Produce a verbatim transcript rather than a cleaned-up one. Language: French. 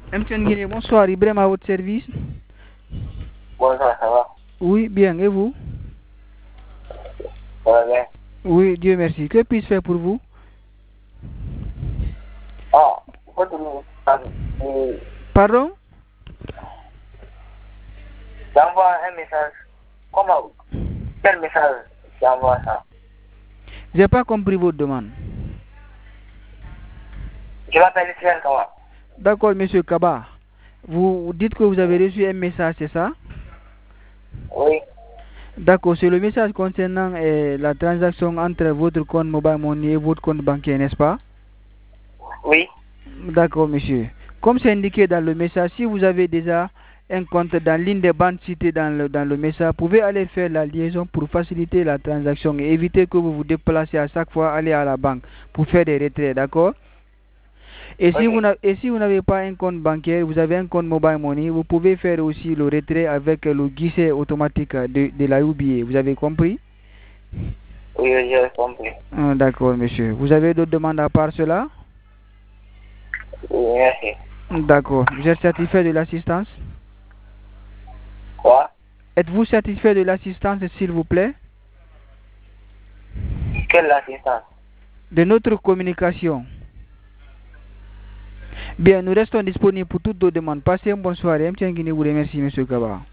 M T N Guinée, bonsoir, Ibrahim à votre service. Bonsoir, ça va? Oui, bien, et vous? Ça va bien? Oui, Dieu merci. Que puis-je faire pour vous? Ah, votre message. Pardon? J'envoie un message. Comment? Quel message j'envoie ça? J'ai pas compris votre demande. Je m'appelle Sylvain Kawa. D'accord, monsieur Kaba. Vous dites que vous avez reçu un message, c'est ça? Oui. D'accord, c'est le message concernant eh, la transaction entre votre compte mobile money et votre compte bancaire, n'est-ce pas? Oui. D'accord, monsieur. Comme c'est indiqué dans le message, si vous avez déjà un compte dans l'une des banques citées dans le, dans le message, vous pouvez aller faire la liaison pour faciliter la transaction et éviter que vous vous déplacez à chaque fois aller à la banque pour faire des retraits, d'accord? Et si, Okay. vous et si vous n'avez pas un compte bancaire, vous avez un compte mobile money, vous pouvez faire aussi le retrait avec le guichet automatique de, de la U B A. Vous avez compris? Oui, j'ai compris. Ah, d'accord, monsieur. Vous avez d'autres demandes à part cela? Oui, merci. D'accord. Vous êtes satisfait de l'assistance? Quoi? Êtes-vous satisfait de l'assistance, s'il vous plaît? Quelle assistance? De notre communication. Bien, nous restons disponibles pour toutes vos demandes. Passez une bonne soirée. M. Guinée vous remercie, monsieur Kaba.